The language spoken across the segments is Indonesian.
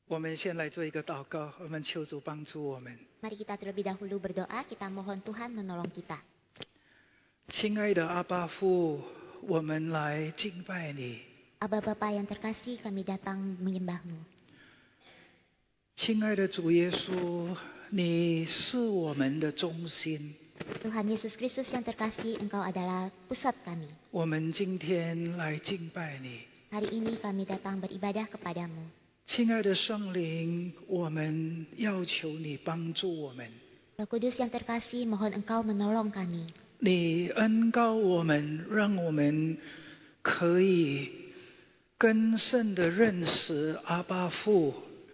我们先来做一个祷告，我们求主帮助我们。 Mari kita terlebih dahulu berdoa, kita mohon Tuhan menolong kita. 亲爱的阿爸父，我们来敬拜你。 Aba Bapa yang terkasih, kami datang menyembah-Mu. 亲爱的主耶稣，你是我们的中心。 Tuhan Yesus Kristus yang terkasih, Engkau adalah pusat kami. 我们今天来敬拜你。 Hari ini kami datang beribadah kepadamu. 亲爱的圣灵，我们要求你帮助我们。 Roh Kudus yang terkasih, mohon Engkau menolong kami. 你恩膏我们，让我们可以更深的认识阿爸父，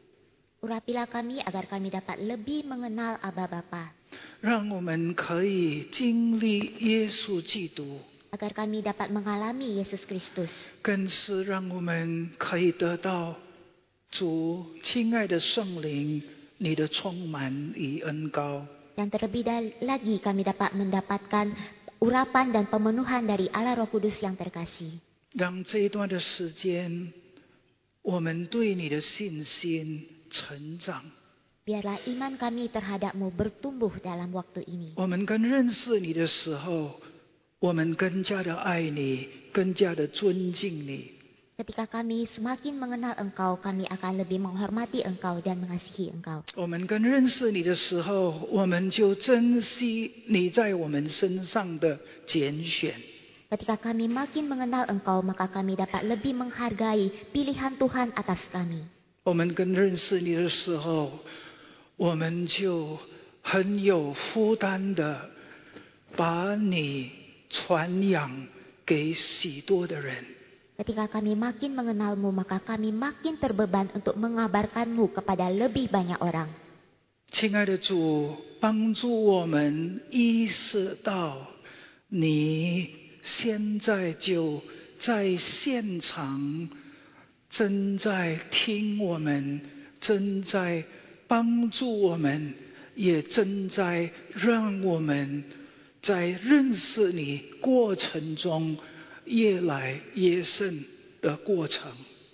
Urapilah kami agar kami dapat lebih mengenal Aba Bapa. 让我们可以经历耶稣基督， Agar kami dapat mengalami Yesus Kristus. 更是让我们可以得到主亲爱的圣灵你的充满与恩膏。 Dan terlebih lagi kami dapat mendapatkan urapan dan pemenuhan dari Allah Roh Kudus yang terkasih. 让这一段的时间，我们对你的信心成长。 Biarlah iman kami terhadap-Mu bertumbuh dalam waktu ini. 我们更认识你的时候，我们更加的爱你，更加的尊敬你。 Ketika kami semakin mengenal Engkau, kami akan lebih menghormati Engkau dan mengasihi Engkau. 我们更认识你的时候，我们就珍惜你在我们身上的拣选。 Ketika kami makin mengenal Engkau, maka kami dapat lebih menghargai pilihan Tuhan atas kami. 我们更认识你的时候，我们就很有负担的把你传扬给许多的人。 Ketika kami makin mengenal-Mu, maka kami makin terbeban untuk mengabarkan-Mu kepada lebih banyak orang. 亲爱的主，帮助我们意识到你现在就在现场，正在听我们，正在帮助我们，也正在让我们在认识你过程中越来越深的过程。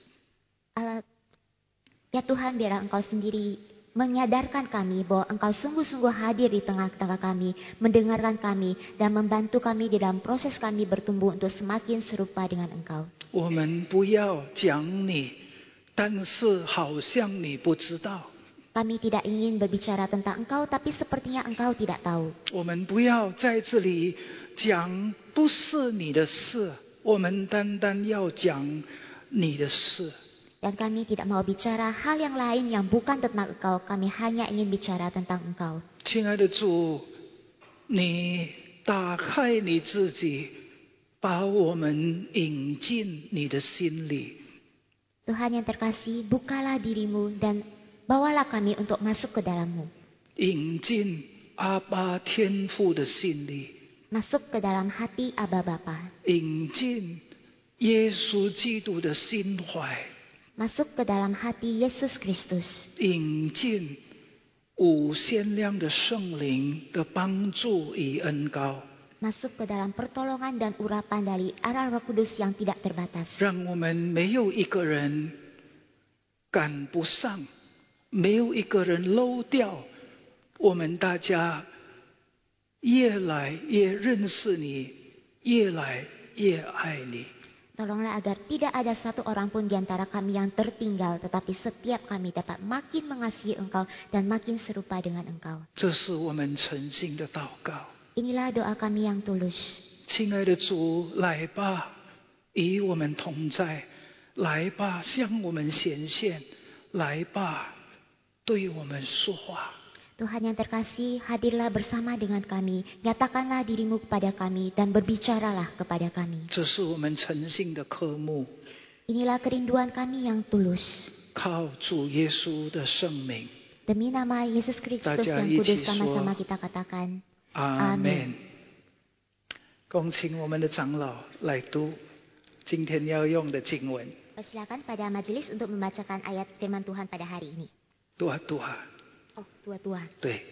Ya Tuhan, biarlah Engkau sendiri menyadarkan kami bahwa Engkau sungguh-sungguh hadir di tengah-tengah kami, mendengarkan kami, dan membantu kami di dalam proses kami bertumbuh untuk semakin serupa dengan Engkau. 我们不要讲你，但是好像你不知道。 Kami tidak ingin berbicara tentang Engkau, tapi sepertinya Engkau tidak tahu. 我们不要在这里讲不是你的事，我们单单要讲你的事。 Dan kami tidak mau bicara hal yang lain yang bukan tentang Engkau, kami hanya ingin bicara tentang Engkau. 亲爱的主，你打开你自己，把我们引进你的心里。 Tuhan yang terkasih, bukalah diri-Mu dan bawalah kami untuk masuk ke dalam-Mu. 引进阿爸天父的心里， Masuk ke dalam hati Aba Bapa. 引进耶稣基督的心怀， Masuk ke dalam hati Yesus Kristus. 引进无限量的圣灵的帮助与恩膏， Masuk ke dalam pertolongan dan urapan dari arah Roh Kudus yang tidak terbatas. 让我们没有一个人赶不上，没有一个人漏掉。我们大家越来越认识你，越来越爱你。 Tolonglah agar tidak ada satu orang pun di antara kami yang tertinggal, tetapi setiap kami dapat makin mengasihi Engkau dan makin serupa dengan Engkau. 这是我们诚心的祷告。 Inilah doa kami yang tulus. 亲爱的主，来吧，与我们同在，来吧，向我们显现，来吧，对我们说话。 Tuhan yang terkasih, hadirlah bersama dengan kami, nyatakanlah diri-Mu kepada kami, dan berbicaralah kepada kami. 这是我们诚信的科目， Inilah kerinduan kami yang tulus. 靠主耶稣的圣名， Demi nama Yesus Kristus yang kudus, sama-sama kita katakan, 阿门。恭请我们的长老来读今天要用的经文。 Persilakan pada majelis untuk membacakan ayat firman Tuhan pada hari ini. Tua-tua， Oh, tua-tua. 对。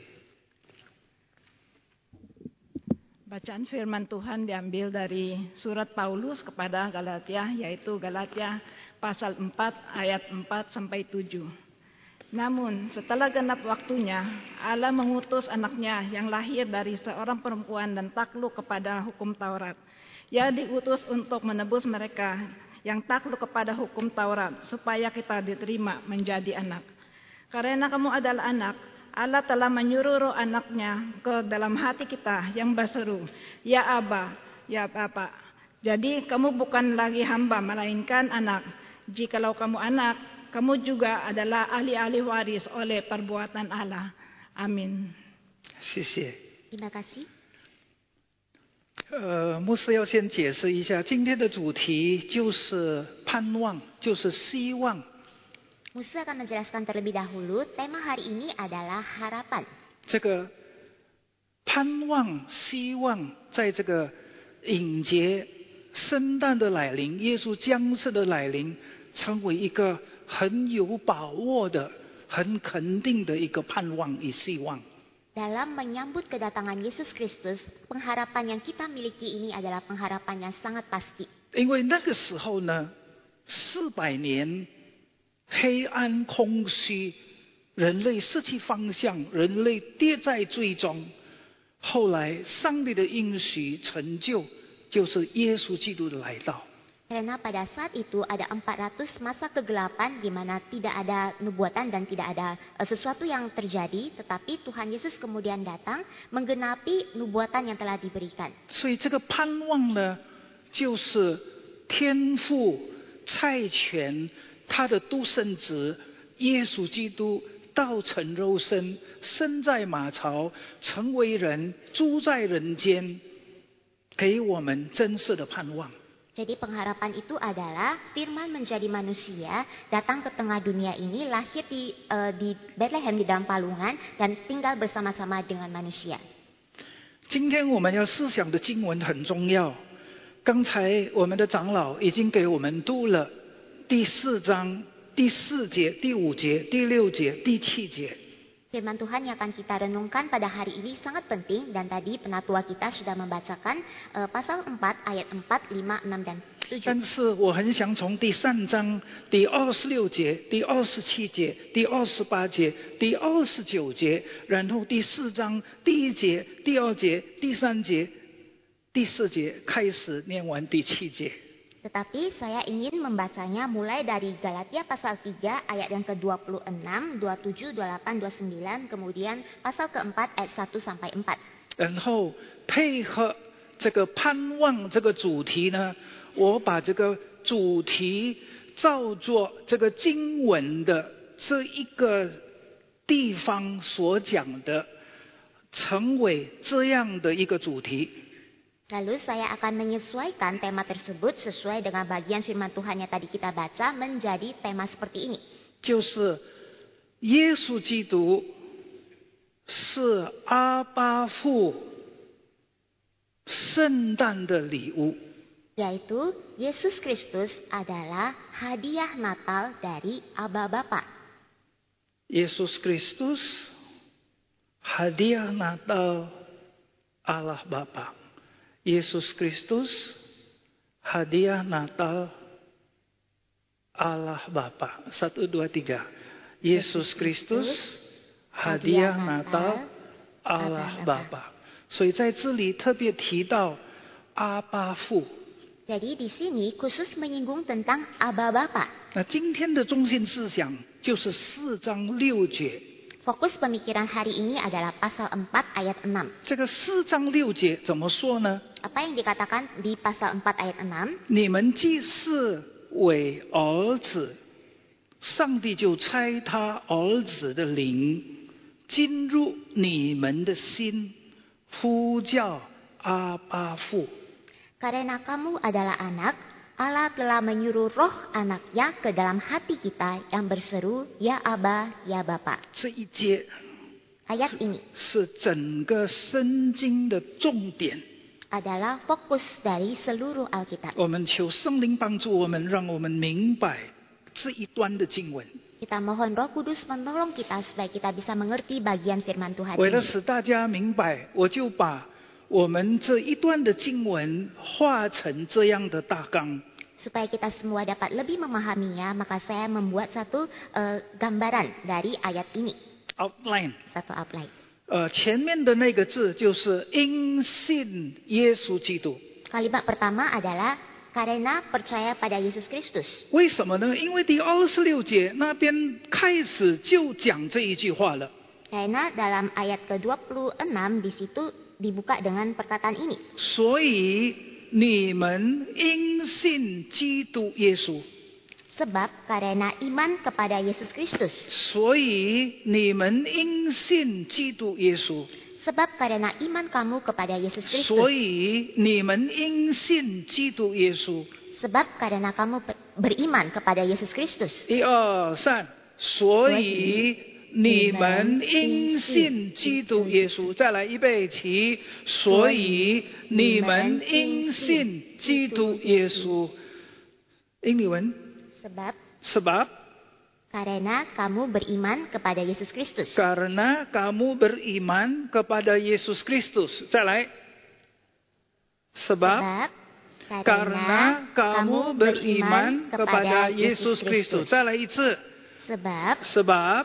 Bacaan firman Tuhan diambil dari surat Paulus kepada Galatia, yaitu Galatia pasal 4 ayat 4 sampai 7. Namun setelah genap waktunya, Allah mengutus anaknya yang lahir dari seorang perempuan dan takluk kepada hukum Taurat. Ia diutus untuk menebus mereka yang takluk kepada hukum Taurat, supaya kita diterima menjadi anak. Karena kamu adalah anak, Allah telah menyuruh roh anaknya ke dalam hati kita yang berseru, Ya Aba, Ya Bapa. Jadi kamu bukan lagi hamba, melainkan anak. Jikalau kamu anak, kamu juga adalah ahli-ahli waris oleh perbuatan Allah. Amin. 谢谢。 Terima kasih. 牧师要先解释一下，今天的主题就是盼望，就是希望。 Musa akan menjelaskan terlebih dahulu, tema hari ini adalah harapan. 这个盼望、希望，在这个迎接圣诞的来临、耶稣降世的来临，成为一个很有把握的、很肯定的一个盼望与希望。 Dalam menyambut kedatangan Yesus Kristus, pengharapan yang kita miliki ini adalah pengharapan yang sangat pasti. 因为那个时候呢，400年黑暗空虚，人类失去方向，人类跌在罪中。后来上帝的应许成就，就是耶稣基督的来到。 Karena pada saat itu ada 400 masa kegelapan di mana tidak ada nubuatan dan tidak ada sesuatu yang terjadi. Tetapi Tuhan Yesus kemudian datang menggenapi nubuatan yang telah diberikan. 所以这个盼望呢，就是天父差遣他的独生子耶稣基督道成肉身，生在马槽，成为人，住在人间，给我们真实的盼望。 Jadi pengharapan itu adalah Firman menjadi manusia, datang ke tengah dunia ini, lahir di Bethlehem di dalam palungan dan tinggal bersama-sama dengan manusia. 今天我们要思想的经文很重要。刚才我们的长老已经给我们读了第4章第4节、第5节、第6节、第7节。 Firman Tuhan yang akan kita renungkan pada hari ini sangat penting dan tadi penatua kita sudah membacakan pasal 4 ayat 4, 5, 6 dan 7. 但是我很想从第3章第26节、第27节、第28节、第29节，然后第4章第1节、第2节、第3节、第4节开始念完第7节。 Tetapi saya ingin membacanya mulai dari Galatia pasal 3 ayat yang ke-26, 27, 28, 29, kemudian pasal ke-4 ayat 1 sampai 4. 然后配合这个盼望这个主题呢，我把这个主题照作这个经文的这一个地方所讲的，成为这样的一个主题。 Lalu saya akan menyesuaikan tema tersebut sesuai dengan bagian firman Tuhan yang tadi kita baca menjadi tema seperti ini. 就是耶稣基督是阿爸父圣诞的礼物。 Yaitu Yesus Kristus adalah hadiah Natal dari Aba Bapa. Yesus Kristus hadiah Natal Allah Bapa. Yesus Kristus hadiah Natal Allah Bapa. 1, 2, 3. Yesus Kristus hadiah Natal Allah Bapa. 所以在这里特别提到阿爸父。 Jadi di sini khusus menyinggung tentang Aba Bapa. 那今天的中心思想就是4章6节。 Fokus pemikiran hari ini adalah pasal 4 ayat 6. 这个4章6节怎么说呢？ Apa yang dikatakan di pasal 4 ayat 6? 你们既是为儿子，上帝就差他儿子的灵进入你们的心，呼叫阿爸父。 Karena kamu adalah anak, Allah telah menyuruh roh anaknya ke dalam hati kita yang berseru, Ya Aba, Ya Bapa. 这一节 Ayat ini 是整个圣经的重点。 adalah fokus dari seluruh Alkitab. 我们求圣灵帮助我们，让我们明白这一段的经文。 Kita mohon Roh Kudus menolong kita supaya kita bisa mengerti bagian firman Tuhan 为了 ini. 使大家明白，我就把我们这一段的经文画成这样的大纲。 Supaya kita semua dapat lebih memahaminya, maka saya membuat satu gambaran dari ayat ini. outline。 Satu outline. 前面的那个字就是因信耶稣基督。 Kalimat pertama adalah karena percaya pada Yesus Kristus. 为什么呢？因为第26节那边开始就讲这一句话了。 Karena dalam ayat ke-26 di situ dibuka dengan perkataan ini. 所以你们因信基督耶稣。 Sebab karena iman kepada Yesus Kristus. 所以你们因信基督耶稣。 Sebab karena iman kamu kepada Yesus 所 Kristus. 以你们因信基督耶稣。 Sebab karena kamu beriman kepada Yesus Kristus. 1、2、3，所以你们因信基督耶稣。再来预备起，所以你们因信基督耶稣。英文 Sebab karena kamu beriman kepada Yesus Kristus. karena kamu beriman kepada Yesus Kristus。再来，sebab karena kamu beriman kepada Yesus Kristus。再来一次， sebab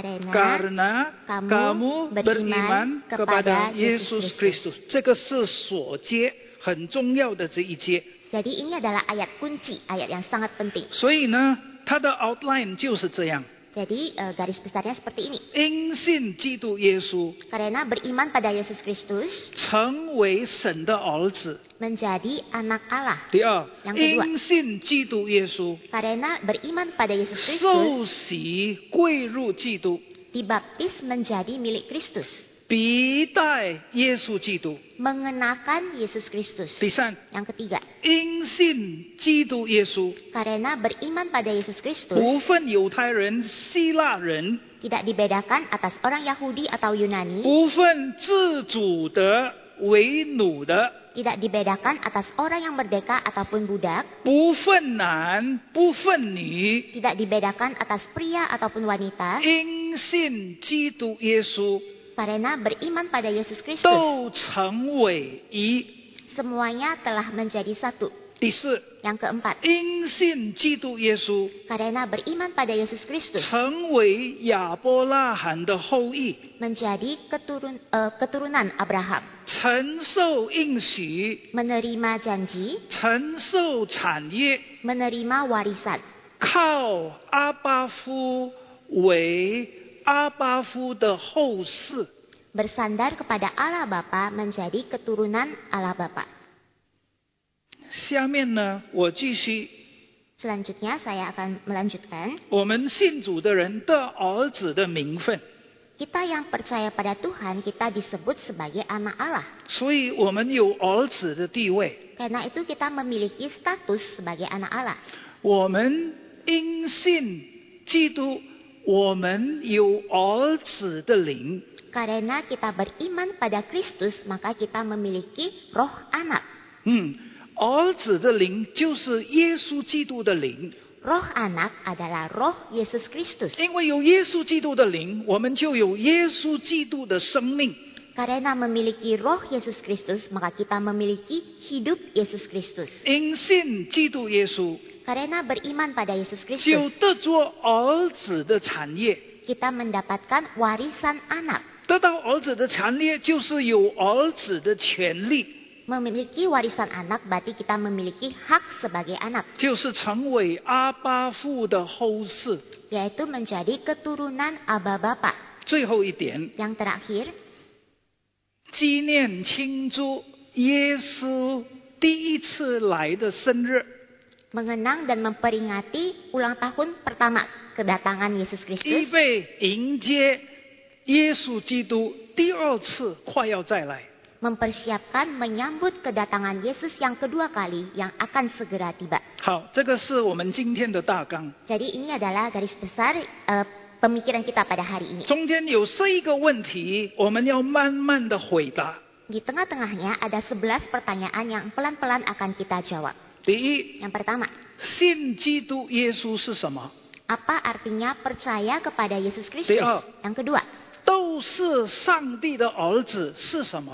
karena kamu beriman kepada Yesus Kristus。这个是所接很重要的这一节。 Jadi ini adalah ayat kunci, ayat yang sangat penting. 所以呢，它的 outline 就是这样。 Jadi garis besarnya seperti ini. 因信基督耶稣， Karena beriman pada Yesus Kristus 成为神的儿子。 menjadi anak Allah. 第二， yang kedua 因信基督耶稣， Karena beriman pada Yesus Kristus 受洗归入基督， dibaptis menjadi milik Kristus. 彼代耶稣基督。 Mengenakan Yesus Kristus. 第三， Yang ketiga, 因信基督耶稣， karena beriman pada Yesus Kristus 不分犹太人、希腊人， tidak dibedakan atas orang Yahudi atau Yunani, 不分自主的、为奴的， tidak dibedakan atas orang yang merdeka ataupun budak, 不分男、不分女， tidak dibedakan atas pria ataupun wanita, 因信基督耶稣， karena beriman pada Yesus Kristus 都成为一。 semuanya telah menjadi satu. 第四， Yang keempat, 因信基督耶稣， karena beriman pada Yesus Kristus 成为亚伯拉罕的后裔， menjadi keturunan Abraham, 承受应许， menerima janji, 承受产业， menerima warisan, 靠阿巴夫为阿巴夫的后世。 bersandar kepada Allah Bapa menjadi keturunan Allah Bapa. 下面呢，我继续， Selanjutnya saya akan melanjutkan. 我们信主的人的儿子的名分， Kita yang percaya pada Tuhan, kita disebut sebagai anak Allah. 所以我们有儿子的地位。 Karena itu kita memiliki status sebagai anak Allah. 我们因信基督，我们有儿子的灵。 Karena kita beriman pada Kristus, maka kita memiliki roh anak. 儿子的灵就是耶稣基督的灵。 Roh anak adalah roh Yesus Kristus. 因为有耶稣基督的灵，我们就有耶稣基督的生命。 Karena memiliki roh Yesus Kristus, maka kita memiliki hidup Yesus Kristus. 因信基督耶稣， Karena beriman pada Yesus 就 Kristus, 得着儿子的产业。 kita mendapatkan warisan anak. 得到儿子的产业，就是有儿子的权利， Memiliki warisan anak berarti kita memiliki hak sebagai anak, 就是成为阿巴父的后世。 yaitu menjadi keturunan Aba Bapa. 最后一点， Yang terakhir, 纪念庆祝耶稣第一次来的生日。 mengenang dan memperingati ulang tahun pertama kedatangan Yesus 预 Kristus, 备迎接耶稣基督第二次快要再来。 mempersiapkan menyambut kedatangan Yesus yang kedua kali yang akan segera tiba. 好，这个是我们今天的大纲。 Jadi ini adalah garis besar pemikiran kita pada hari ini. 中间有11个问题，我们要慢慢的回答。 Di tengah-tengahnya ada 11 pertanyaan yang pelan-pelan akan kita jawab. 第一， Yang pertama, 信基督耶稣是什么？ apa artinya percaya kepada Yesus Kristus? Di- Yang kedua, 都是上帝的儿子是什么？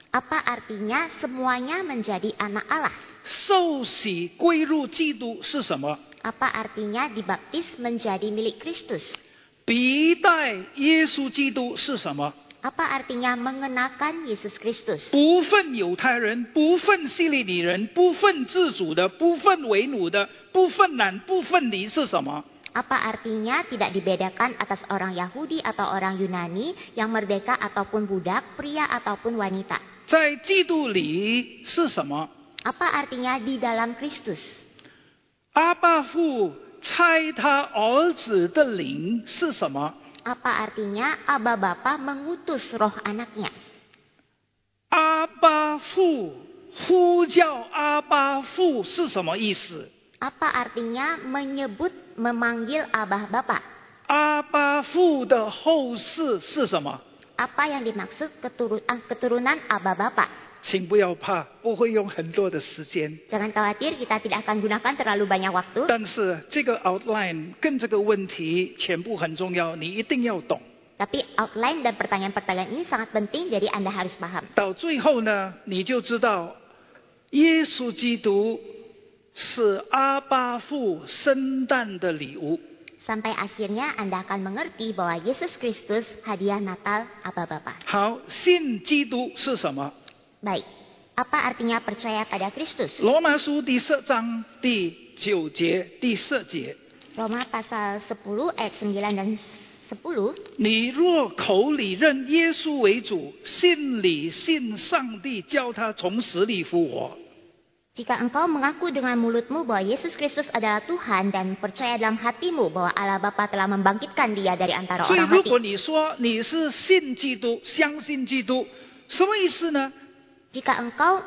Apa artinya semuanya menjadi anak Allah? 受洗归入基督是什么？ Apa artinya dibaptis menjadi milik Kristus? 彼代耶稣基督是什么？ Apa artinya mengenakan Yesus Kristus? 不分犹太人，不分希利尼人，不分自主的，不分为奴的，不分男不分女是什么？ Apa artinya tidak dibedakan atas orang Yahudi atau orang Yunani, yang merdeka ataupun budak, pria ataupun wanita? 在基督里是什么？ Apa artinya di dalam Kristus? 阿爸父差他儿子的灵是什么？ Apa artinya Aba Bapa mengutus roh anaknya? 阿爸父呼叫阿爸父是什么意思？ Apa artinya menyebut, memanggil Abah Bapa? 阿爸父的后世是什么？ Apa yang dimaksud keturunan Aba Bapa? 请不要怕，不会用很多的时间。 Jangan khawatir, kita tidak akan gunakan terlalu banyak waktu. 但是这个 outline 跟这个问题全部很重要，你一定要懂。 Tapi outline dan pertanyaan-pertanyaan ini sangat penting, jadi Anda harus paham. 到最后呢，你就知道耶稣基督是阿爸父圣诞的礼物。 Sampai akhirnya Anda akan mengerti bahwa Yesus Kristus hadiah Natal Aba Bapa. 好，信基督是什么？ Baik, apa artinya percaya pada Kristus? 罗马书第10章第9节、第10节。 Roma pasal 10 ayat 9 dan 10. 你若口里认耶稣为主，心里信上帝叫他从死里复活。 Jika engkau mengaku dengan mulutmu bahwa Yesus Kristus adalah Tuhan dan percaya dalam hatimu bahwa Allah Bapa telah membangkitkan Dia dari antara 所以 orang 如 mati. 果你说你是信基督、相信基督，什么意思呢？ Jika engkau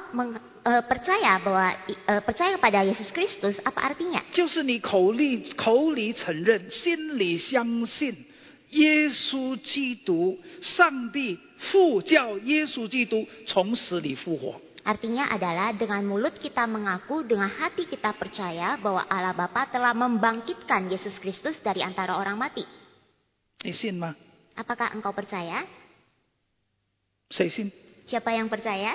percaya bahwa percaya kepada Yesus Kristus, apa artinya? 就是你口里承认，心里相信耶稣基督，上帝父叫耶稣基督从死里复活。 Artinya adalah dengan mulut kita mengaku, dengan hati kita percaya bahwa Allah Bapa telah membangkitkan Yesus Kristus dari antara orang mati. 你信吗？ Apakah engkau percaya? 谁信？ Siapa yang percaya?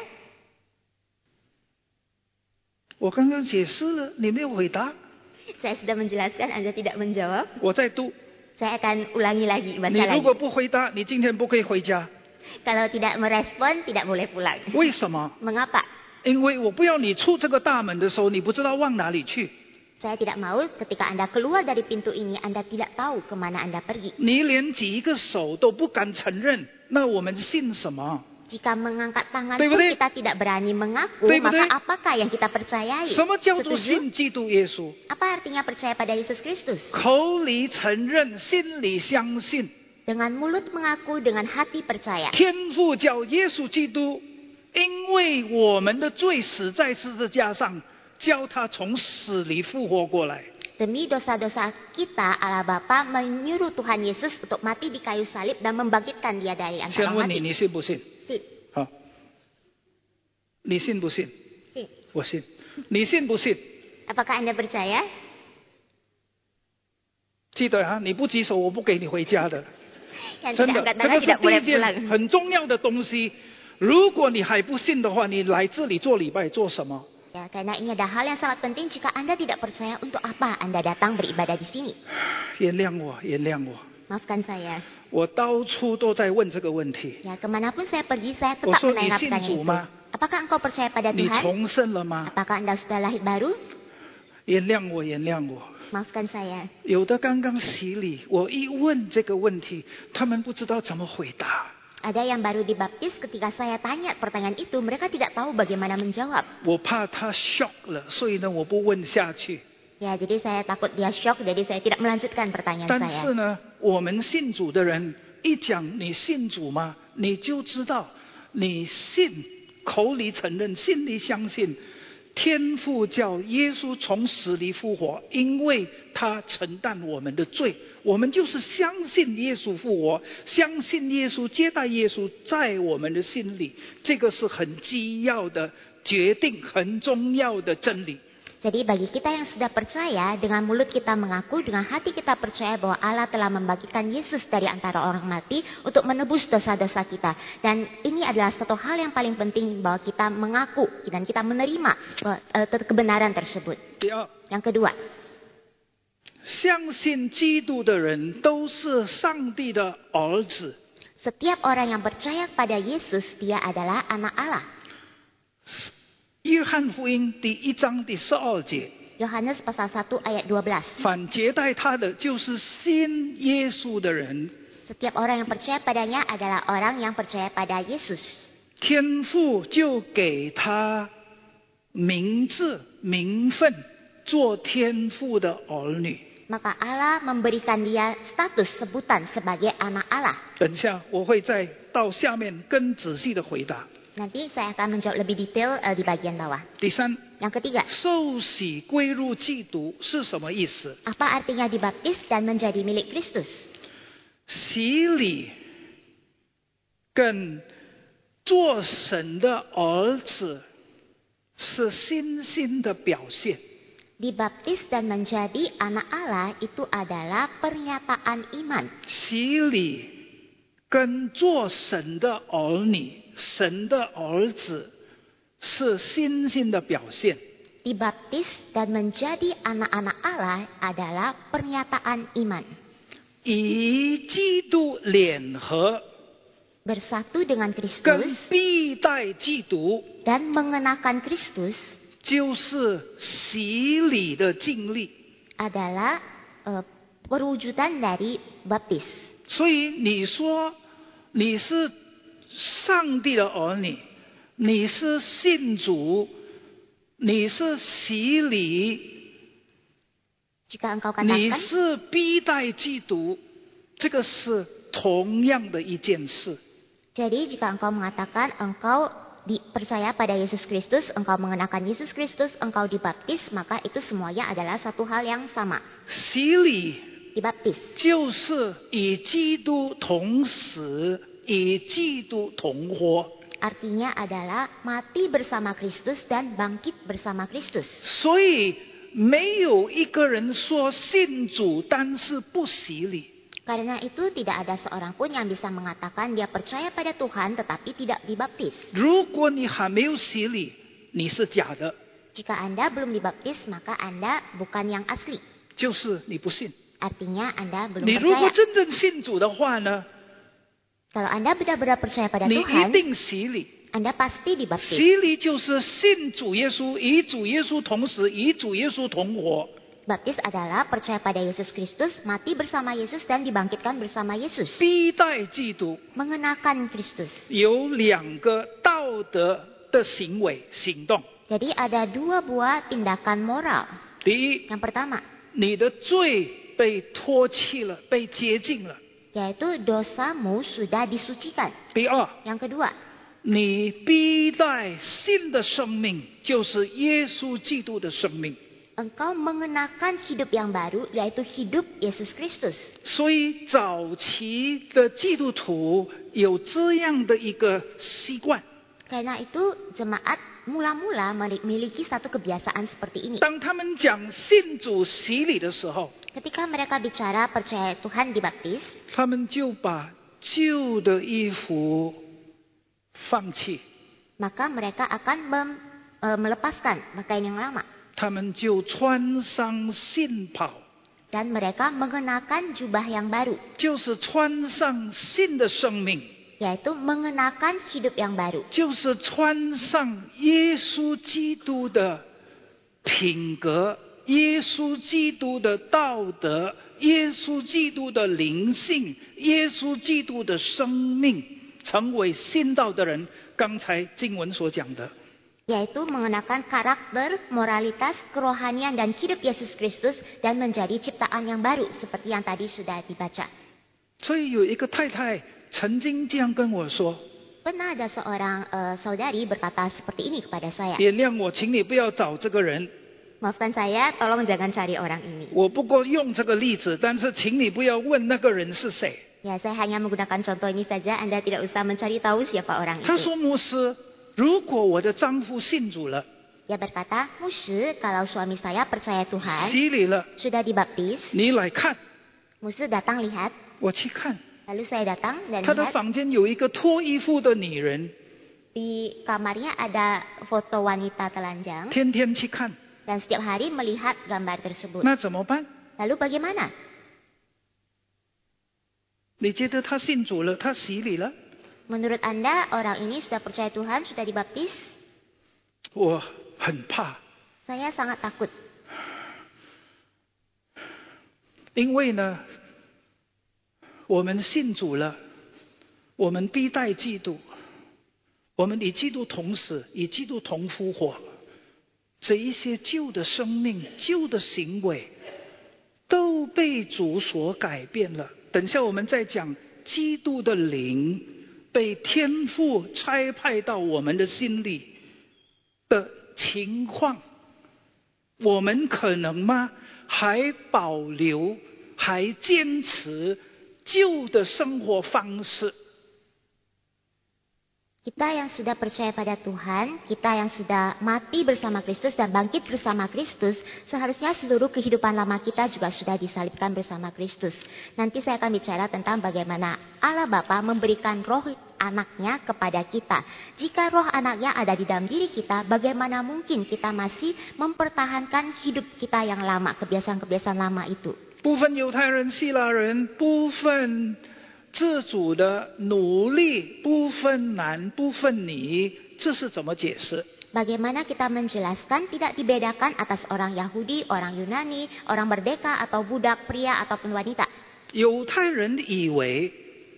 我刚刚解释了，你没有回答。 Saya sudah menjelaskan, Anda tidak menjawab. 我再读。 Saya akan ulangi lagi, 你 baca 如果 lagi. 不回答，你今天不可以回家。 Kalau tidak merespon, tidak boleh pulang. 为什么？ Mengapa? 因为我不要你出这个大门的时候，你不知道往哪里去。 Saya tidak mau ketika Anda keluar dari pintu ini, Anda tidak tahu kemana Anda pergi. 你连举一个手都不敢承认，那我们信什么？ Jika mengangkat tangan Betul, pun betul. kita tidak berani mengaku, Betul, betul. maka apakah yang kita percayai? 什么叫做 Setuju? 信基督耶稣？ Apa artinya percaya pada Yesus Kristus? 口里承认，心里相信。 Dengan mulut mengaku, dengan hati percaya. 天父叫耶稣基督，因为我们的罪死在十字架上，叫他从死里复活过来。 Demi dosa-dosa kita, Allah Bapa menyuruh Tuhan Yesus untuk mati di kayu salib dan membangkitkan Dia dari antara 先问你， mati. 你信不信？ Si, 好，你信不信？ si. 我信。你信不信？ Apakah Anda percaya? 记得啊，你不举手，我不给你回家的。 Yang 真 tidak 的， angkat 这 tangan 个是 tidak 第 boleh 一件 pulang. 很重要的东西。如果你还不信的话，你来这里做礼拜做什么？ Ya, karena ini ada hal yang sangat penting. Jika Anda tidak percaya, untuk apa Anda datang beribadah di sini? 原谅我，原谅我， Maafkan saya. 我到处都在问这个问题。 Ya, kemanapun saya pergi, saya tetap 我说你 menanyakan 信 pertanyaan 主 itu. 吗？ Apakah engkau percaya pada 你 Tuhan? 重生了吗？ Apakah Anda sudah lahir baru? 原谅我，原谅我。 Maafkan saya. 有的刚刚洗礼，我一问这个问题，他们不知道怎么回答。 Ada yang baru dibaptis, ketika saya tanya pertanyaan itu, mereka tidak tahu bagaimana menjawab. 我怕他 shock 了，所以呢，我不问下去。 Ya, jadi saya takut dia shock, jadi saya tidak melanjutkan pertanyaan 但 saya. 是呢，我们信主的人一讲你信主吗，你就知道你信，口里承认，心里相信，天父叫耶稣从死里复活，因为他承担我们的罪。我们就是相信耶稣复活，相信耶稣，接待耶稣在我们的心里，这个是很基要的决定，很重要的真理。 Jadi bagi kita yang sudah percaya, dengan mulut kita mengaku, dengan hati kita percaya bahwa Allah telah membagikan Yesus dari antara orang mati untuk menebus dosa-dosa kita. Dan ini adalah satu hal yang paling penting bahwa kita mengaku dan kita menerima kebenaran tersebut. Yang kedua, 相信基督的人都是上帝的儿子。 setiap orang yang percaya kepada Yesus, dia adalah anak Allah. 约翰福音第1章第12节， Yohanes pasal 1 ayat 12. 凡接待他的，就是信耶稣的人。 Setiap orang yang percaya padanya adalah orang yang percaya pada Yesus. 天父就给他名字、名分，做天父的儿女。 Maka Allah memberikan dia status sebutan sebagai anak Allah. 等一下，我会再到下面更仔细的回答。 Nanti saya akan menjawab lebih detail di bagian bawah. 第三， Yang ketiga, 受洗归入基督是什么意思？ apa artinya dibaptis dan menjadi milik Kristus? 洗礼跟做神的儿子是信心的表现。 Dibaptis dan menjadi anak Allah itu adalah pernyataan iman. 洗礼跟做神的儿女、神的儿子是信心的表现。 Dibaptis dan menjadi anak-anak Allah adalah pernyataan iman. 与基督联合， Bersatu dengan 跟 Kristus 必待基督， dan mengenakan Kristus 就是洗礼的经历。 adalah perwujudan dari baptis. 所以你说你是上帝的儿女，你是信主，你是洗礼， Jika engkau 你 katakan 是必待基督，这个是同样的一件事。 Jadi jika engkau mengatakan engkau percaya pada Yesus Kristus, engkau mengenakan Yesus Kristus, engkau dibaptis, maka itu semuanya adalah satu hal yang sama. 洗礼 Dibaptis 就是与基督同死，与基督同活。 artinya adalah mati bersama Kristus dan bangkit bersama Kristus. 所以没有一个人说信主，但是不洗礼。 Karena itu tidak ada seorang pun yang bisa mengatakan dia percaya pada Tuhan tetapi tidak dibaptis. 如果你还没有洗礼，你是假的， Jika Anda belum dibaptis, maka Anda bukan yang asli. 就是你不信。 Artinya Anda belum 你如果 percaya. 真正信主的话呢， Kalau Anda benar-benar percaya pada 你一 Tuhan, 定洗礼。 Anda pasti dibaptis. 洗礼就是信主耶稣，与主耶稣同死，与主耶稣同活。 Baptis adalah percaya pada Yesus Kristus, mati bersama Yesus dan dibangkitkan bersama Yesus. 必待基督 Mengenakan Kristus. 有两个道德的行为行动。 Jadi ada dua buah tindakan moral. 第一， Yang pertama, 你的罪被脱弃了，被洁净了。 yaitu dosamu sudah disucikan. 第二， Yang kedua, 你必待新的生命，就是耶稣基督的生命。 engkau mengenakan hidup yang baru, yaitu hidup Yesus Kristus. 所以早期的基督徒有这样的一个习惯： Karena itu jemaat mula-mula memiliki satu kebiasaan seperti ini. 当他们讲信主洗礼的时候， Ketika mereka bicara percaya Tuhan dibaptis, 他们就把旧的衣服放弃， maka mereka akan melepaskan pakaian yang lama. 他们就穿上新袍， Dan mereka mengenakan jubah yang baru, 就是穿上新的生命， yaitu mengenakan hidup yang baru. 就是穿上耶稣基督的品格，耶稣基督的道德，耶稣基督的灵性，耶稣基督的生命，成为信道的人。刚才经文所讲的， Yaitu mengenakan karakter, moralitas, kerohanian, dan hidup Yesus Kristus dan menjadi ciptaan yang baru seperti yang tadi sudah dibaca. 所以有一个太太曾经这样跟我说： Pernah ada seorang saudari berkata seperti ini kepada saya. 原谅我，请你不要找这个人。 Maafkan saya, tolong jangan cari orang ini. 我不过用这个例子，但是请你不要问那个人是谁。 Ya, saya hanya menggunakan contoh ini saja. Anda tidak usah mencari tahu siapa orang 他 itu. 说：牧师，如果我的丈夫信主了， Dia berkata, "牧师, kalau suami saya percaya Tuhan, 洗礼了， sudah dibaptis, 你来看， 牧师datang lihat." 我去看， Lalu saya datang dan 他的 lihat 房间有一个脱衣服的女人， di kamarnya ada foto wanita telanjang 天天去看， dan setiap hari melihat gambar tersebut. 那怎么办？ Lalu bagaimana? 你觉得他信主了，他洗礼了？ Menurut Anda, orang ini sudah percaya Tuhan, sudah dibaptis? 我很怕， Saya sangat takut. 因为呢，我们信主了，我们必待基督，我们与基督同死，与基督同复活，这一些旧的生命、旧的行为，都被主所改变了。等一下我们再讲基督的灵被天父差派到我们的心里的情况，我们可能吗？还保留、还坚持旧的生活方式？ Kita yang sudah percaya pada Tuhan, kita yang sudah mati bersama Kristus dan bangkit bersama Kristus, seharusnya seluruh kehidupan lama kita juga sudah disalibkan bersama Kristus. Nanti saya akan bicara tentang bagaimana Allah Bapa memberikan roh anaknya kepada kita. Jika roh anaknya ada di dalam diri kita, bagaimana mungkin kita masih mempertahankan hidup kita yang lama, kebiasaan-kebiasaan lama itu? 部分犹太人、希腊人，部分自主的努力，不分男不分女，这是怎么解释？ Bagaimana kita menjelaskan tidak dibedakan atas orang Yahudi, orang Yunani, orang merdeka atau budak, pria ataupun wanita? 犹太人以为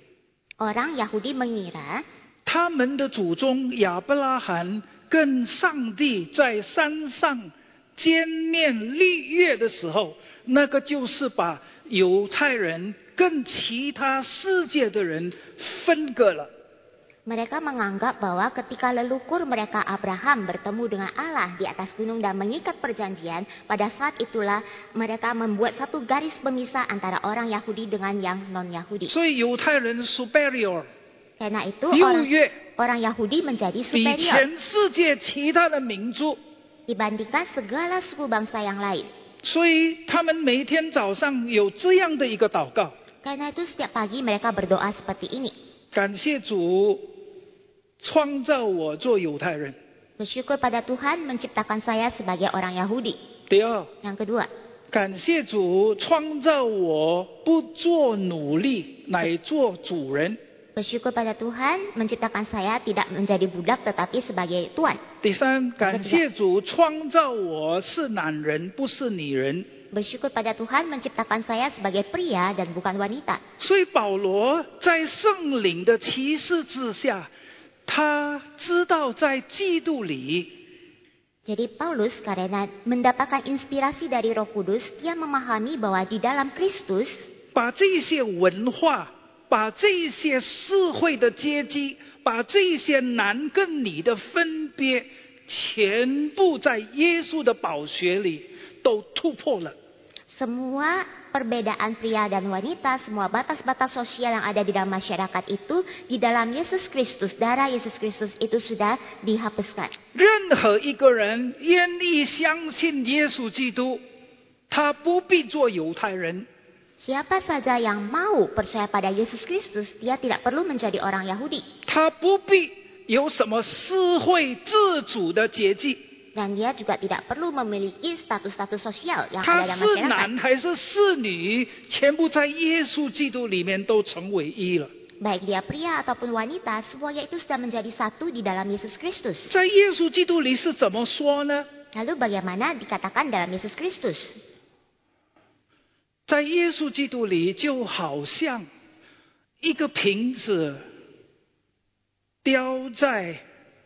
Orang Yahudi mengira 他们的祖宗亚伯拉罕跟上帝在山上见面立约的时候，那个就是把犹太人跟其他世界的人分割了。 mereka menganggap bahwa ketika leluhur mereka Abraham bertemu dengan Allah di atas gunung dan mengikat perjanjian, pada saat itulah mereka membuat satu garis pemisah antara orang Yahudi dengan yang non-Yahudi. 所以犹太人 superior， Karena itu 优越 orang Yahudi menjadi 比 superior 全世界其他的民族， dibandingkan segala suku bangsa yang lain. 所以他们每天早上有这样的一个祷告： Karena itu setiap pagi mereka berdoa seperti ini. 感谢主创造我做犹太人。 Bersyukur pada Tuhan menciptakan saya sebagai orang Yahudi. 第二， Yang kedua, 感谢主创造我不做奴隶，乃做主人。 bersyukur pada Tuhan menciptakan saya tidak menjadi budak tetapi sebagai tuan. 第三，感谢主创造我是男人，不是女人。 Bersyukur pada Tuhan menciptakan saya sebagai pria dan bukan wanita. 所以保罗在圣灵的启示之下，他知道在基督里， Jadi Paulus karena mendapatkan inspirasi dari Roh Kudus, dia memahami bahwa di dalam Kristus 把这些文化，把这些社会的阶级，把这些男跟女的分别，全部在耶稣的宝血里都突破了。 semua perbedaan pria dan wanita, semua batas-batas sosial yang ada di dalam masyarakat itu, di dalam Yesus Kristus, darah Yesus Kristus itu sudah dihapuskan. 任何一个人愿意相信耶稣基督，他不必做犹太人， Siapa saja yang mau percaya pada Yesus Kristus, dia tidak perlu menjadi orang Yahudi. 他不必有什么社会自主的阶级， Dan dia juga tidak perlu memiliki status-status sosial yang 他 ada dalam 是 masyarakat. 男还是是女，全部在耶稣基督里面都成为一了。 Baik dia pria ataupun wanita, semuanya itu sudah menjadi satu di dalam Yesus Kristus. 在耶稣基督里是怎么说呢？ Lalu bagaimana dikatakan dalam Yesus Kristus? 在耶稣基督里，就好像一个瓶子掉在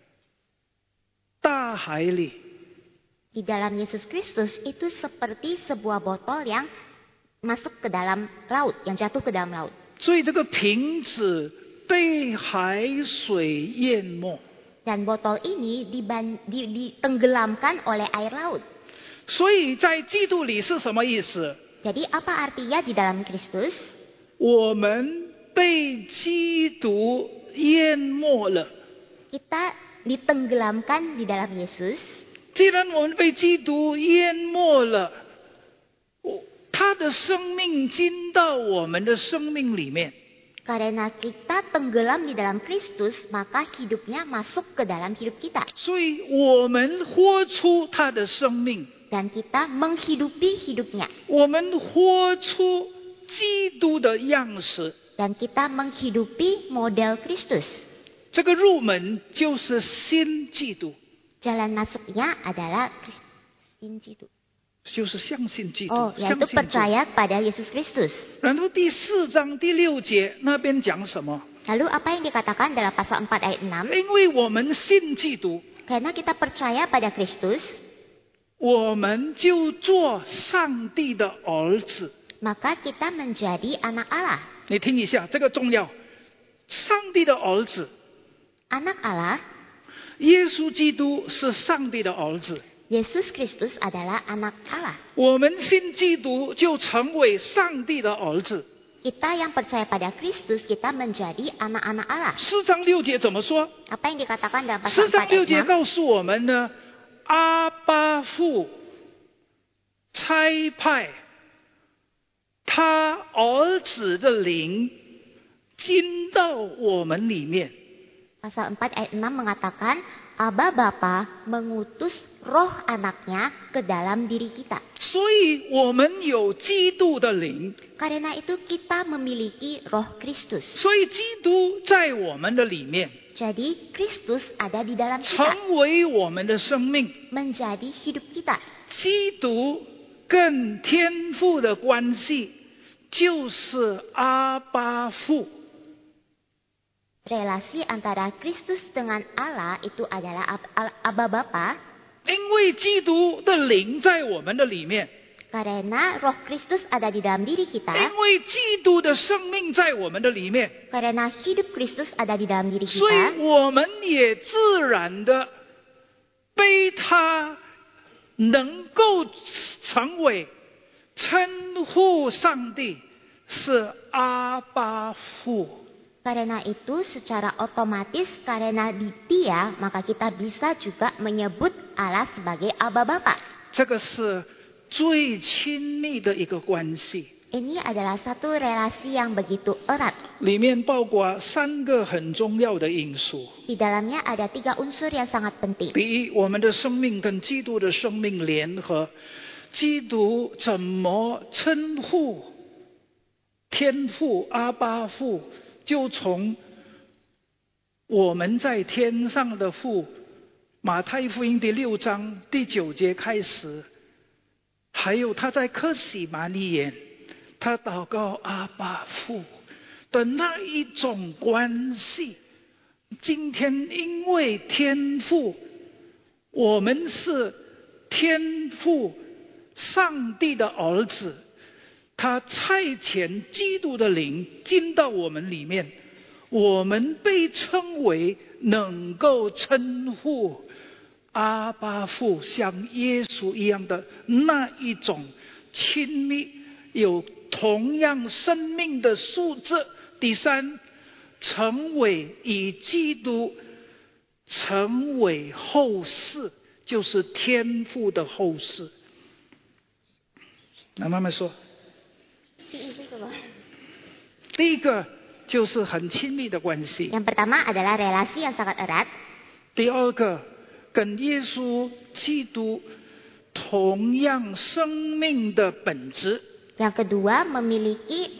大海里， Di dalam Yesus Kristus itu seperti sebuah botol yang masuk ke dalam laut, yang jatuh ke dalam laut. 所以这个瓶子被海水淹没。 Dan botol ini ditenggelamkan oleh air laut. 所以在基督里是什么意思？ Jadi apa artinya di dalam Kristus? 我们被基督淹没了。 Kita ditenggelamkan di dalam Yesus. 既然我们被基督淹没了，他的生命进到我们的生命里面。 Karena kita tenggelam di dalam Kristus, maka hidupnya masuk ke dalam hidup kita. 所以我们活出他的生命， Dan kita menghidupi hidupnya. 我们活出基督的样式。 Dan kita menghidupi model Kristus. 这个入门就是信基督， Jalan masuknya adalah Kristus itu. 就是相信基督， Yaitu 相信主。 percaya kepada Yesus Kristus. 然后第4章第6节那边讲什么？ Lalu apa yang dikatakan dalam pasal 4 ayat 6? 因为我们信基督， Karena kita percaya pada Kristus, 我们就做上帝的儿子。 maka kita menjadi anak Allah. 你听一下，这个重要。上帝的儿子， Anak Allah, 耶稣基督是上帝的儿子。 Yesus Kristus adalah anak Allah. 我们信基督就成为上帝的儿子。 Kita yang percaya pada Kristus, kita menjadi anak-anak Allah. 4章6节怎么说？ Apa yang dikatakan dalam pasal 4章 4 6 ayat 节 6? 告诉我们呢，阿爸父差派他儿子的灵进到我们里面。 Pasal 4 ayat 6 mengatakan, Aba Bapa mengutus roh anaknya ke dalam diri kita. 所以我们有基督的灵， Karena itu kita memiliki roh Kristus. 所以基督在我们的里面， Jadi Kristus ada di dalam kita, 成为我们的生命。 menjadi hidup kita. 基督跟天父的关系就是阿爸父。 Relasi antara Kristus dengan Allah itu adalah Aba Bapa. 因为基督的灵在我们的里面， Karena roh Kristus ada di dalam diri kita. 因为基督的生命在我们的里面， Karena hidup Kristus ada di dalam diri 所以 kita, 我们也自然的被他能够成为称呼上帝是阿爸父。 karena itu secara otomatis karena dia maka kita bisa juga menyebut Allah sebagai Aba Bapa. 这个是最亲密的一个关系， Ini adalah satu relasi yang begitu erat. 里面包括3个很重要的因素。 Di dalamnya ada 3 unsur yang sangat penting. 第一，我们的生命跟基督的生命联合，基督怎么称呼天父阿爸父，就从我们在天上的父，马太福音第6章第9节开始，还有他在客西马尼园，他祷告阿爸父的那一种关系。今天因为天父，我们是天父上帝的儿子，他差遣基督的灵进到我们里面，我们被称为能够称呼阿爸父，像耶稣一样的那一种亲密，有同样生命的素质。第三，成为以基督成为后世，就是天父的后世。那慢慢说。第一个就是很亲密的关系。 Yang pertama adalah relasi yang sangat erat. 第二个，跟耶稣基督同样生命的本质。 Yang kedua memiliki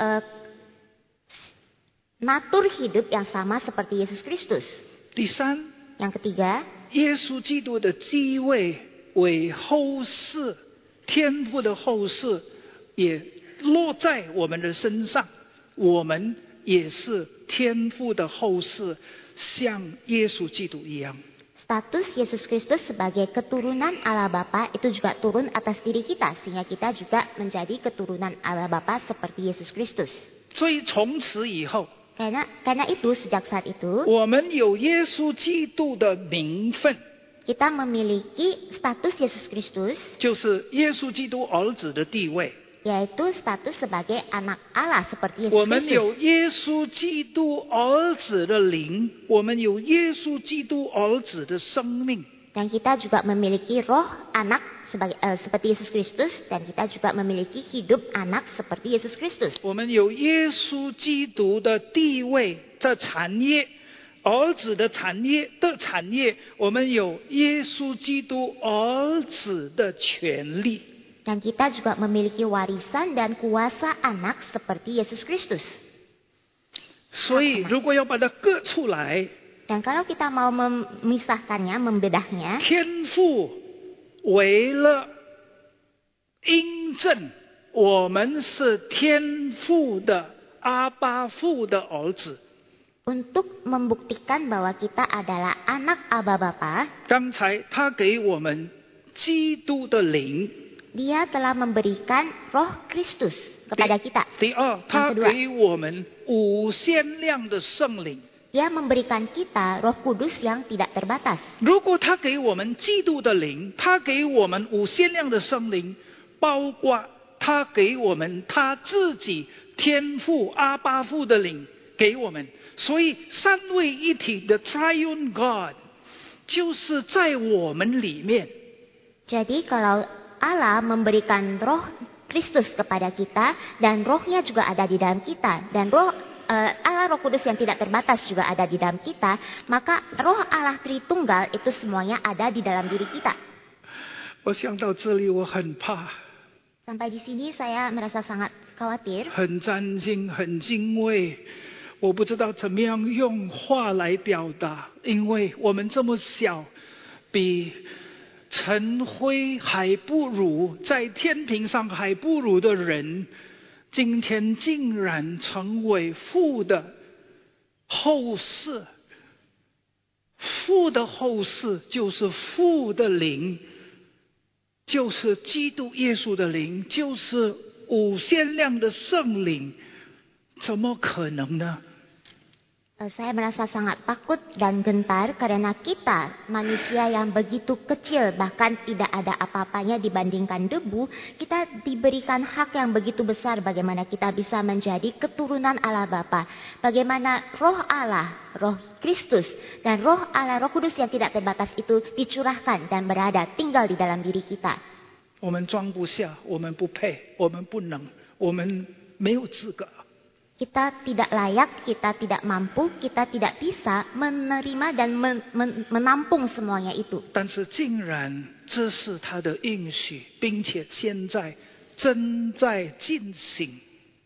natur hidup yang sama seperti Yesus Kristus. 第三， Yang ketiga, 耶稣基督的继位为后世，天父的后世也落在我们的身上，我们也是天父的后世，像耶稣基督一样。 status Yesus Kristus sebagai keturunan Allah Bapa itu juga turun atas diri kita, sehingga kita juga menjadi keturunan Allah Bapa seperti Yesus Kristus. 所以从此以后， Karena itu sejak saat itu 我们有耶稣基督的名分， kita memiliki status Yesus Kristus, 就是耶稣基督儿子的地位。 yaitu status sebagai anak Allah seperti 我 Yesus 们有 Kristus. 耶稣基督儿子的灵，我们有耶稣基督儿子的生命。 Dan kita juga memiliki roh anak seperti Yesus Kristus, dan kita juga memiliki hidup anak seperti Yesus Kristus. 我们有耶稣基督的地位的产业，儿子的产业，我们有耶稣基督儿子的权利。 Dan kita juga memiliki warisan dan kuasa anak seperti Yesus Kristus. 所以如果要把它割出来， Dan kalau kita mau memisahkannya, membedahnya, 天父为了印证我们是天父的阿爸父的儿子， untuk membuktikan bahwa kita adalah anak Aba Bapa, 刚才他给我们基督的灵。 Dia telah memberikan roh Kristus kepada kita. 第二，他给我们无限量的圣灵。 Dia memberikan kita roh kudus yang tidak terbatas. 如果他给我们基督的灵，他给我们无限量的圣灵，包括他给我们他自己天父阿爸父的灵给我们，所以三位一体的 Triune God 就是在我们里面。 Jadi kalau Allah memberikan roh Kristus kepada kita, dan rohnya juga ada di dalam kita, dan Allah Roh Kudus yang tidak terbatas juga ada di dalam kita, maka roh Allah Tritunggal itu semuanya ada di dalam diri kita. 我想到这里，我很怕， Sampai di sini saya merasa sangat khawatir, 很震惊，很敬畏。我不知道怎么样用话来表达，因为我们这么小，比尘灰还不如，在天平上还不如的人，今天竟然成为父的后嗣。父的后嗣就是父的灵，就是基督耶稣的灵，就是无限量的圣灵，怎么可能呢？ saya merasa sangat takut dan gentar karena kita manusia yang begitu kecil, bahkan tidak ada apa-apanya dibandingkan debu, kita diberikan hak yang begitu besar bagaimana kita bisa menjadi keturunan Allah Bapa. Bagaimana roh Allah, roh Kristus, dan roh Allah, roh kudus yang tidak terbatas itu dicurahkan dan berada tinggal di dalam diri kita. 我们装不下，我们不配，我们不能，我们没有资格。 Kita tidak layak, kita tidak mampu, kita tidak bisa menerima dan menampung semuanya itu. 但是竟然这是他的应许，并且现在正在进行。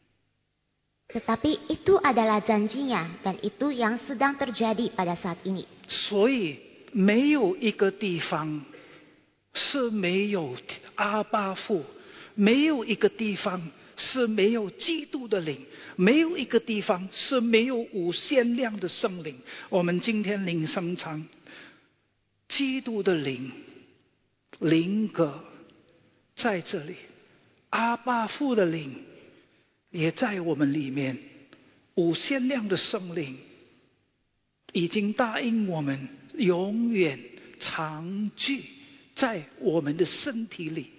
Tetapi itu adalah janjinya, dan itu yang sedang terjadi pada saat ini. 所以没有一个地方是没有阿爸父，没有一个地方是没有基督的灵，没有一个地方是没有无限量的圣灵。我们今天领圣餐，基督的灵格在这里，阿爸父的灵也在我们里面，无限量的圣灵已经答应我们永远常居在我们的身体里。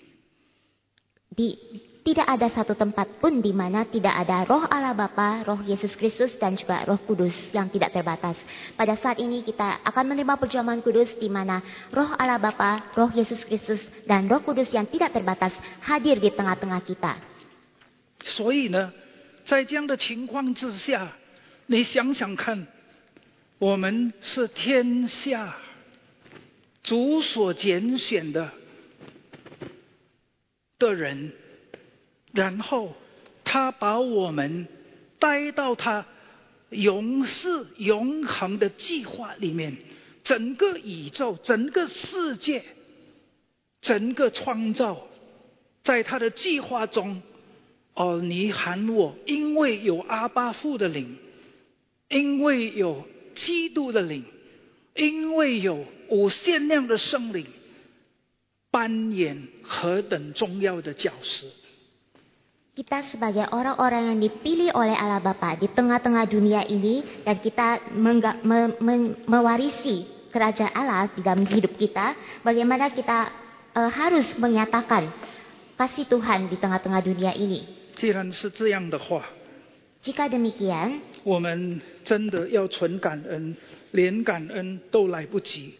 Tidak ada satu tempat pun di mana tidak ada roh Allah Bapa, roh Yesus Kristus, dan juga roh kudus yang tidak terbatas. Pada saat ini kita akan menerima perjamuan kudus di mana roh Allah Bapa, roh Yesus Kristus, dan roh kudus yang tidak terbatas hadir di tengah-tengah kita. 所以呢，在这样的情况之下，你想想看，我们是天下主所拣选的人，然后他把我们带到他永世永恒的计划里面，整个宇宙，整个世界，整个创造，在他的计划中。 哦，你喊我，因为有阿爸父的灵，因为有基督的灵，因为有无限量的圣灵，扮演何等重要的角色。 Kita sebagai orang-orang yang dipilih oleh Allah Bapa di tengah-tengah dunia ini, dan kita mewarisi kerajaan Allah di dalam hidup kita, bagaimana kita harus menyatakan kasih Tuhan di tengah-tengah dunia ini. 既然是这样的话， Jika demikian, 我们真的要存感恩，连感恩都来不及。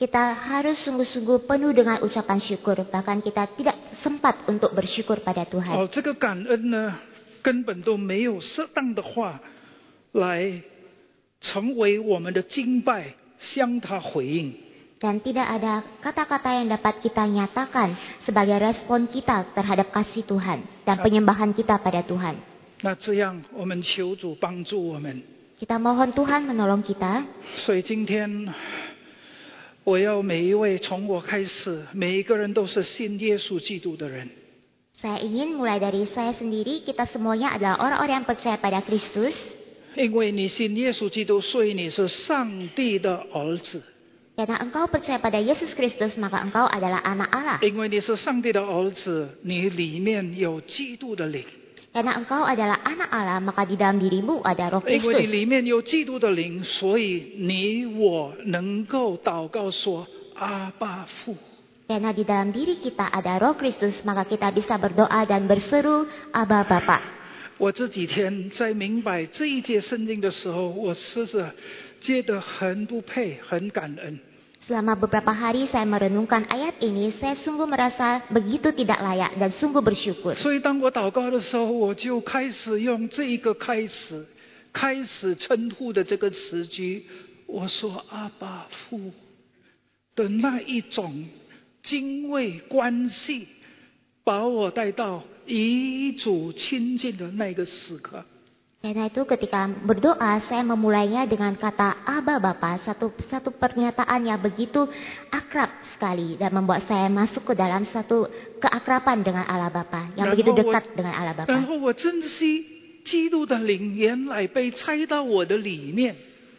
Kita harus sungguh-sungguh penuh dengan ucapan syukur. Bahkan kita tidak sempat untuk bersyukur pada Tuhan. 这个感恩呢，根本都没有适当的话来成为我们的敬拜，向他回应。 Dan tidak ada kata-kata yang dapat kita nyatakan sebagai respon kita terhadap kasih Tuhan dan penyembahan kita pada Tuhan. 那这样，我们求主帮助我们。 Kita mohon Tuhan menolong kita. 所以今天，我要每一位从我开始，每一个人都是信耶稣基督的人。 Saya ingin mulai dari saya sendiri, kita semuanya adalah orang-orang yang percaya pada Kristus. 因为你信耶稣基督，所以你是上帝的儿子。 Karena engkau percaya pada Yesus Kristus, maka engkau adalah anak Allah. 因为你是上帝的儿子，你里面有基督的灵。 Karena engkau adalah anak Allah, maka di dalam dirimu ada Roh 因为你 Kristus. 里面有基督的灵，所以你我能够祷告说：“阿爸父。” Karena di dalam diri kita ada Roh Kristus, maka kita bisa berdoa dan berseru, Aba Bapa. 我这几天在明白这一节圣经的时候，我实在觉得很不配，很感恩。 Selama beberapa hari saya merenungkan ayat ini, saya sungguh merasa begitu tidak layak dan sungguh bersyukur. 所以当我祷告的时候，我就开始用这一个开始称呼的这个词句，我说阿爸父的那一种敬畏关系，把我带到与主亲近的那个时刻。 Karena itu ketika berdoa, saya memulainya dengan kata Aba Bapa, satu pernyataan yang begitu akrab sekali dan membuat saya masuk ke dalam satu keakraban dengan Allah Bapa, yang begitu dekat dengan Allah 然 Bapa. 后我珍惜基督的灵原来被拆到我的里面。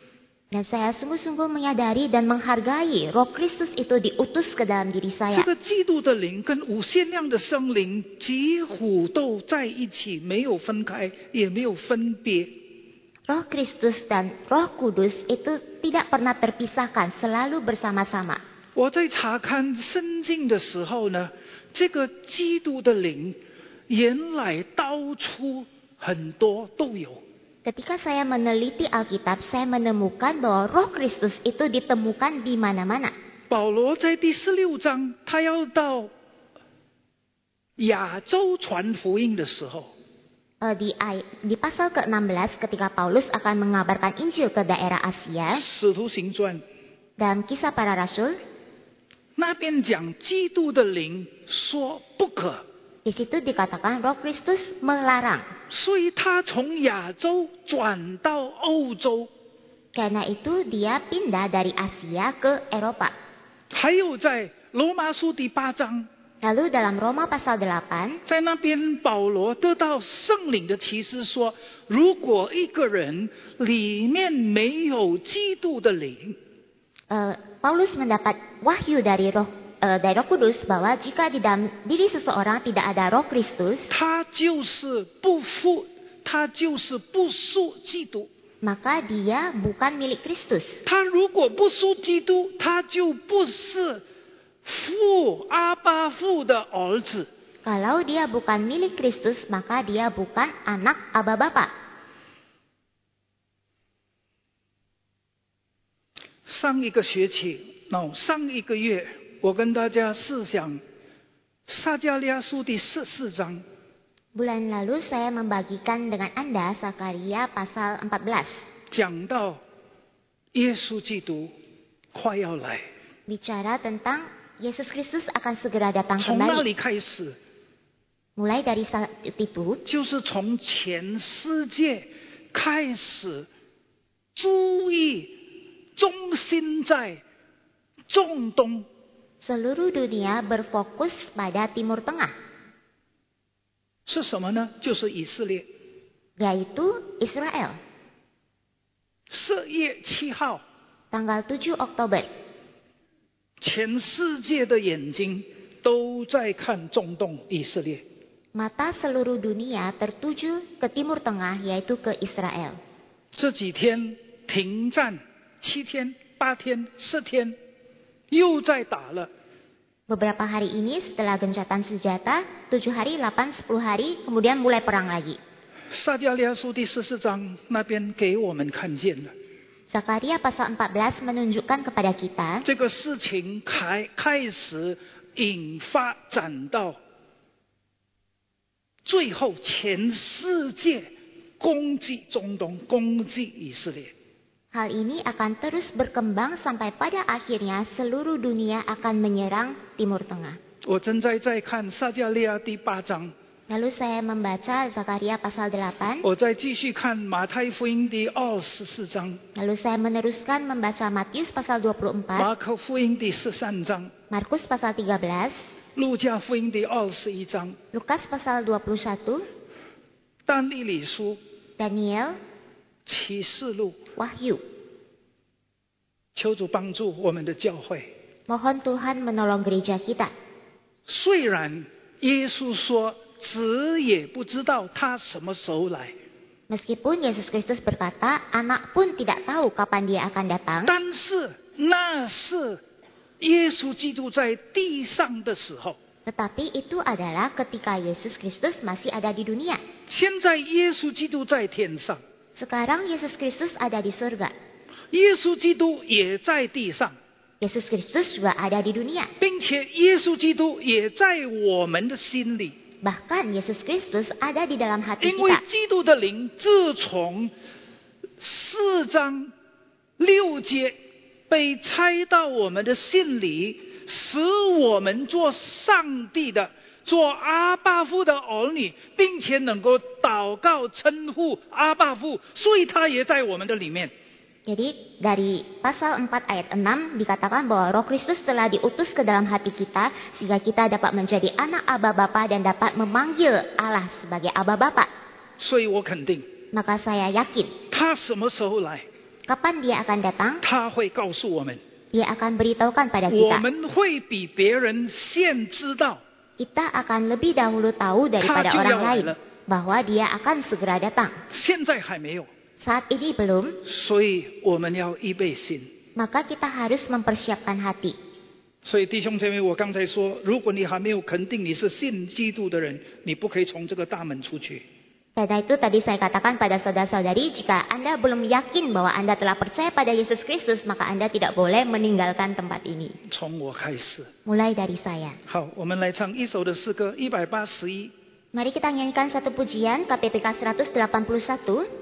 Dan saya sungguh-sungguh menyadari dan menghargai Roh Kristus itu diutus ke dalam diri 这 saya. 个基督的灵跟无限量的生灵几乎都在一起，没有分开，也没有分别。 Roh Kristus dan Roh Kudus itu tidak pernah terpisahkan, selalu bersama-sama. 我在查看圣经的时候呢，这个基督的灵原来到处很多都有。 Ketika saya meneliti Alkitab, saya menemukan bahwa Roh Kristus itu ditemukan di mana-mana. 保罗在第16章，他要到亚洲传福音的时候， Di pasal ke-16 ketika Paulus akan mengabarkan Injil ke daerah Asia, 使徒行传 dalam Kisah Para Rasul, 那边讲基督的灵说不可， di situ dikatakan Roh Kristus melarang. 所以他从亚洲转到欧洲。 Karena itu dia pindah dari Asia ke Eropa. 还有在罗马书第8章， Lalu dalam Roma pasal 8, 在那边保罗得到圣灵的启示说，如果一个人里面没有基督的灵， Paulus mendapat wahyu dari Roh Kudus bahwa jika di dalam diri seseorang tidak ada Roh Kristus, 他就是不属基督。 maka dia bukan milik Kristus. 他如果不属基督，他就不是阿爸父的儿子。 Kalau dia bukan milik Kristus, maka dia bukan anak Aba Bapa. 上一个月，我跟大家思想撒迦利亚书第14章。 Bulan lalu saya membagikan dengan Anda Sakaria pasal 14. 讲到耶稣基督快要来， Bicara tentang Yesus Kristus akan segera datang 从那 kembali. 里开始， Mulai dari saat itu, 就是从全世界开始注意中心在中东。 seluruh dunia berfokus pada Timur Tengah, 是什么呢？就是以色列。 yaitu Israel. 4月7号， Tanggal 7 Oktober, 全世界的眼睛都在看中东以色列。 mata seluruh dunia tertuju ke Timur Tengah, yaitu ke Israel. 这几天停战7天、8天、10天，又在打了。 Beberapa hari ini setelah gencatan senjata, 7 hari, 8, 10 hari, kemudian mulai perang lagi. 撒迦利亚书第14章那边给我们看见了， Zakaria pasal 14 menunjukkan kepada kita 这个事情开始发展到最后，全世界攻击中东，攻击以色列。 hal ini akan terus berkembang sampai pada akhirnya seluruh dunia akan menyerang Timur Tengah. 我正在看撒迦利亚第8章， Lalu saya membaca Zakaria pasal 8, 我再继续看马太福音第24章， lalu saya meneruskan membaca Matius pasal 24, 马可福音第13章， Markus pasal 13, 路加福音第21章， Lukas pasal 21, 但以理书、 Daniel, 启示录。 Wahyu. 求主帮助我们的教会。 Mohon Tuhan menolong gereja kita. 虽然耶稣说子也不知道他什么时候来， Meskipun Yesus Kristus berkata, anak pun tidak tahu kapan dia akan datang. 但是那是耶稣基督在地上的时候。 Tetapi itu adalah ketika Yesus Kristus masih ada di dunia. 现在耶稣基督在天上， Sekarang Yesus Kristus ada di surga. 耶稣基督也在地上， Yesus Kristus juga ada di dunia. 并且耶稣基督也在我们的心里。 Bahkan Yesus Kristus ada di dalam hati 因为 kita. 基督的灵自从4章6节被拆到我们的心里，使我们做上帝的、做阿爸父的儿女，并且能够祷告称呼阿爸父，所以他也在我们的里面。 Jadi dari pasal 4 ayat 6 dikatakan bahwa Roh Kristus telah diutus ke dalam hati kita sehingga kita dapat menjadi anak Aba Bapa dan dapat memanggil Allah sebagai Aba Bapa. 所以我肯定 Maka saya yakin 他什么时候来， kapan dia akan datang, 他会告诉我们， dia akan beritahukan pada 我 kita. 们会比别人先知道。 Kita akan lebih dahulu tahu daripada Kacau orang yang lain lain. bahwa dia akan segera datang. 现在还没有， Saat ini belum, 所以我们要预备心。 maka kita harus mempersiapkan hati. 所以弟兄姐妹，我刚才说，如果你还没有肯定你是信基督的人，你不可以从这个大门出去。 Karena itu tadi saya katakan pada saudara-saudari, jika Anda belum yakin bahwa Anda telah percaya pada Yesus Kristus, maka Anda tidak boleh meninggalkan tempat ini. 从我开始。 Mulai dari saya. 好，我们来唱一首的诗歌181。 Mari kita nyanyikan satu pujian KPPK 181.